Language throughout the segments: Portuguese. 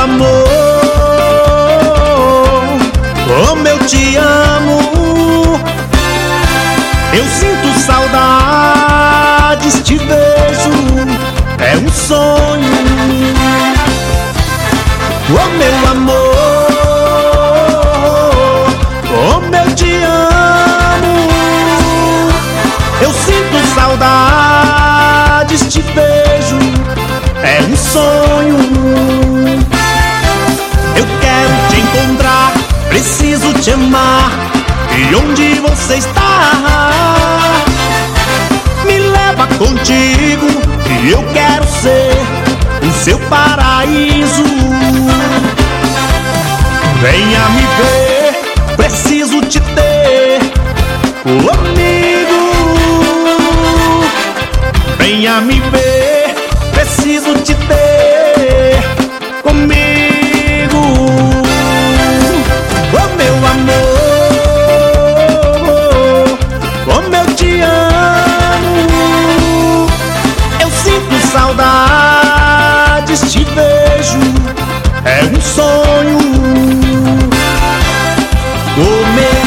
amor, como eu te amo. Eu sinto saudades, te vejo, é um sonho. Oh meu amor, como eu te amo. Eu sinto saudades, te vejo, é um sonho. Eu quero te encontrar, preciso te amar. E onde você está? Me leva contigo, que eu quero ser o seu paraíso. Venha me ver, preciso te ter comigo. Venha me ver, preciso te ter comigo. Oh meu amor, como eu te amo. Eu sinto saudades, te vejo, é um sonho. Oh meu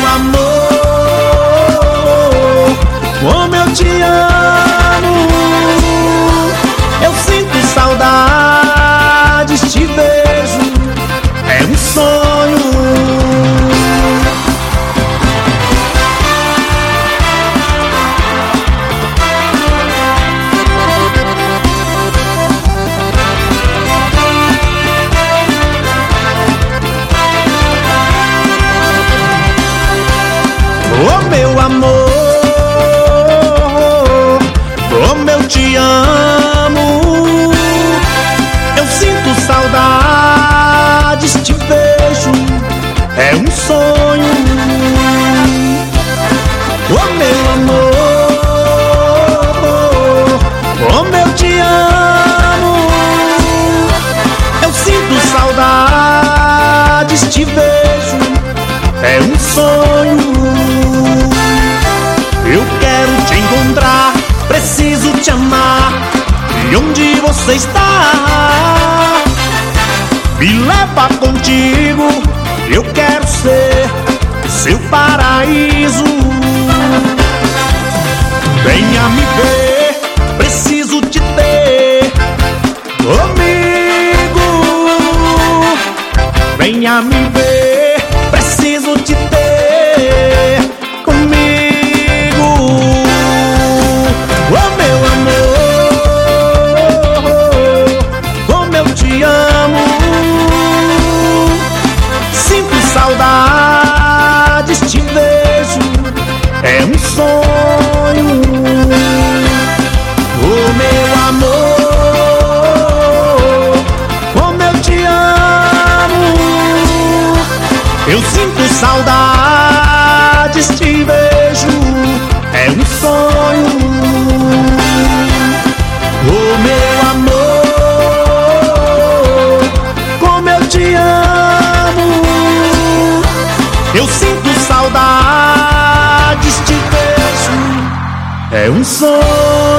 amor, como eu te amo. Eu sinto saudades, te vejo, é um sonho. Oh meu amor, como eu te amo. Eu sinto saudades, te vejo, é um sonho. Oh meu amor, como eu te amo. Eu sinto saudades, te vejo, é um sonho. Eu quero te encontrar, preciso te amar. E onde você está? Me leva contigo, eu quero ser o seu paraíso. Venha me ver, preciso te ter comigo. Venha me ver, preciso te ter comigo. Oh meu amor, como eu te amo. Sinto saudades, te vejo, é um sonho. Oh meu amor, como eu te amo. Eu sinto saudades, te vejo, é um sonho. Oh meu amor, como eu te amo. Eu sinto saudades, te vejo, é um sonho.